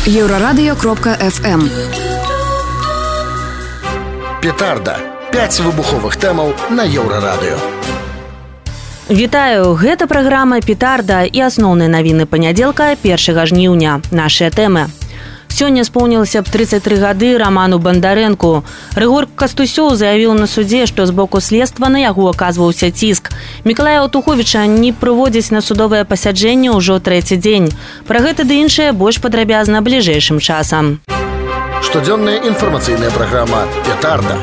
Еўрарадыё.фм. Петарда. 5 выбуховых тэмаў на Еўрарадыё. Вітаю, гэта праграма «Петарда» і асноўныя навіны панядзелка 1 жніўня. Нашыя тэмы. Сёння споўнілася б 33 гады Раману Бандарэнку. Рыгор Кастусёў заявіў на судзе, што з боку следства на яго аказваўся ціск. Мікалая Аўтуховіча не прыводзяць на судовае пасяджэнне ўжо трэці дзень. Пра гэта ды іншае больш падрабязна бліжэйшым часам. Штодзённая інфармацыйная праграма «Петарда».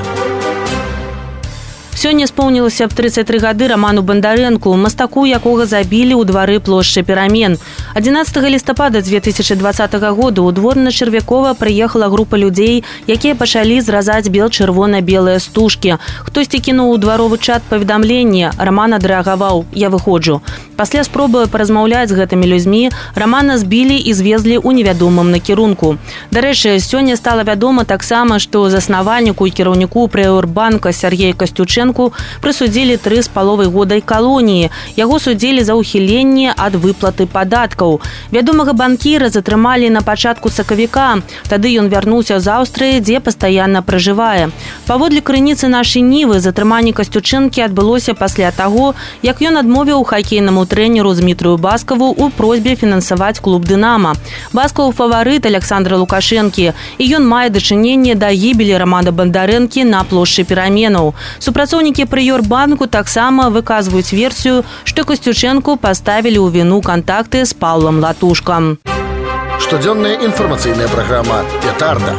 Сёння споўнілася б 33 гады Раману Бандарэнку, мастаку якога забілі ў двары плошчы Перамен. 11 лістапада 2020 года ў двор на Чырвякова прыехала група людзей, якія пачалі зразаць бел-чырвона-белыя стужкі. Хтосьці кінуў у дваровы чат паведамленне, Раман адрэагаваў: «Я выходжу». Пасля спробы паразмаўляць з гэтымі людзьмі Рамана збілі і звезлі ў невядомым накірунку. Дарэчы, сёння стала вядома таксама, што заснавальніку і кіраўніку Прыорбанка Сергею Касцючэнку прысудзілі 3,5 года калоніі. Яго судзілі за ўхіленне ад выплаты падаткаў. Вядомага банкіра затрымалі на пачатку сакавіка. Тады ён вярнуўся з Аўстрыі, дзе пастаянна пражывае. Паводле крыніцы нашай Нівы, затрыманне Касцючэнкі адбылося пасля таго, як ён адмовіў хакейнаму трэнеру Змітрыю Баскаву ў просьбе фінансаваць клуб «Дынама». Баскаў фаварыт Александра Лукашэнкі, і ён мае дачыненне да гібелі Рамана Бандарэнкі на плошчы Пераменаў. Супрацоўнікі Прыорбанку таксама выказваюць версію, што Касцючэнку паставілі ў віну кантакты з Паўлам Латушкам. Штодзённая інфармацыйная праграма «Петарда».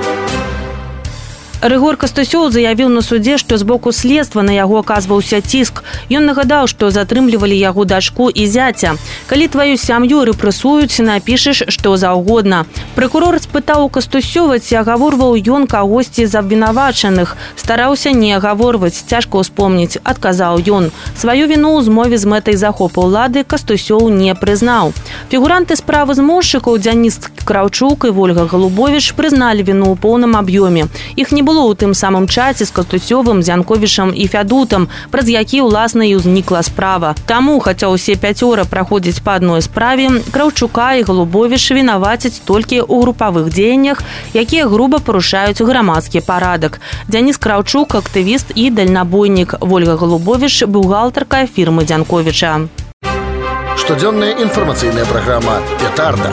Рыгор Кастусёў заявіў на судзе, што з боку следства на яго аказваўся ціск. Ён нагадаў, што затрымлівалі яго дачку і зяця. «Калі тваю сям'ю рэпрэсуюць, напішаш што заўгодна». Пракурор спытаў у Кастусёва, ці агаворваў ён кагосьці з абвінавачаных. Стараўся не агаворваць, цяжка ўспомніць, адказаў ён. Сваю віну ў змове з мэтай захопу ўлады Кастусёў не прызнаў. Фігуранты справы змоўшчыкаў Дзяніс Краўчук і Вольга Галубовіч прызналі віну ў поўным аб'ёме. Іх не было ў тым самым чаце з Кастусёвым, Зянковічам і Фядутам, праз які, уласна, і ўзнікла справа. Таму, хаця ўсе 5 праходзяць па адной справе, Краўчука і Галубовіч вінавацяць толькі ў групавых дзеяннях, якія груба парушаюць грамадскі парадак. Дзяніс Краўчук – актывіст і дальнабойнік. Вольга Галубовіч – бухгалтарка фірмы Дзянковіча. Штодзённая інфармацыйная праграма «Петарда».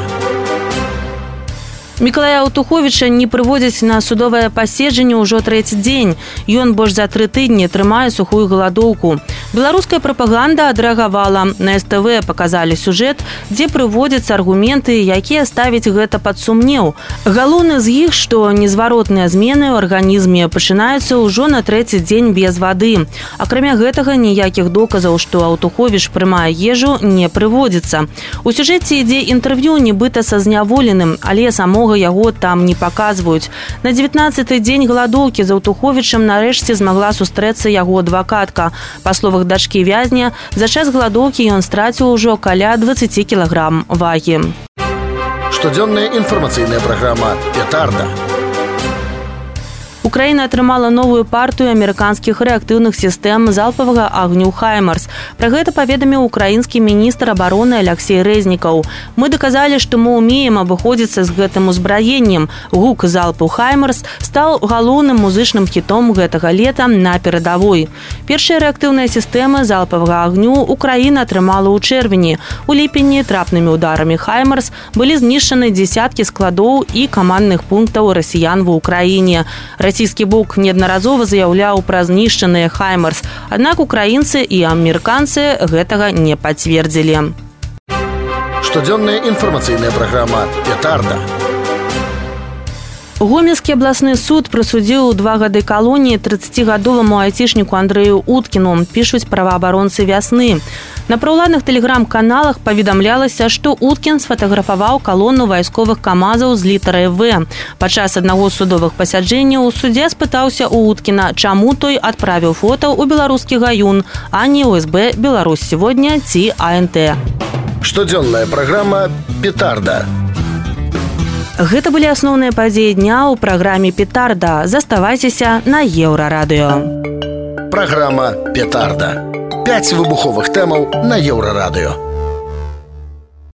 Мікалая Аўтуховіча не прыводзяць на судовае паседжанне ўжо трэці дзень. Ён больш за 3 тыдні трымае сухую галадоўку. Беларуская прапаганда адрэагавала. На СТВ паказалі сюжэт, дзе прыводзяцца аргументы, якія ставяць гэта пад сумнеў. Галоўны з іх, што незваротныя змены ў арганізме пачынаюцца ўжо на трэці дзень без вады. Акрамя гэтага, ніякіх доказаў, што Аўтуховіч прымае ежу, не прыводзіцца. У сюжэце ідзе інтэрв'ю нібыта са зняволеным, але самога яго там не паказваюць. На 19-й дзень галадоўкі з Аўтуховічам нарэшце змагла сустрэцца яго адвакатка. Па словах дачкі вязня, за час галадоўкі ён страціў ужо каля 20 кілаграм вагі. Штодзённая інфармацыйная праграма «Петарда». Украіна атрымала новую партыю амерыканскіх рэактыўных сістэм залпавага агню «Хаймарс». Пра гэта паведаміў украінскі міністр абароны Алексей Рэзнікаў. «Мы даказалі, што мы ўмеем абыходзіцца з гэтым узбраеннем». Гук залпу «Хаймарс» стаў галоўным музычным хітом гэтага лета на перадавой. Першыя рэактыўныя сістэмы залпавага агню Украіна атрымала ў чэрвені. У ліпені трапнымі ударамі «Хаймарс» былі знішчаны дзесяткі складоў і камандных пунктаў расіян ва ўкраіне. Расійскі бок неаднаразова заяўляў пра знішчаныя «Хаймарс», аднак украінцы і амерыканцы гэтага не пацвердзілі. Штодзённая інфармацыйная праграма «Петарда». Гомельскі абласны суд прысудзіў 2 гады калоніі 30гадоваму айцішніку Андрэю Уткіну, пішуць праваабаронцы «Вясны». На праўладных тэлеграм-каналах паведамлялася, што Уткін сфатаграфаваў калону вайсковых камазаў з літарай «В». Падчас аднаго з судовых пасяджэнняў суддзя спытаўся ў Уткіна, чаму той адправіў фота ў беларускі гаюн, а не ОСБ «Беларусь сегодня» ці АНТ. Штодзённая праграма «Петарда». Гэта былі асноўныя падзеі дня ў праграме «Петарда». Заставайцеся на Еўрарадыё. Праграма «Петарда». 5 выбуховых тэмаў на Еўрарадыё.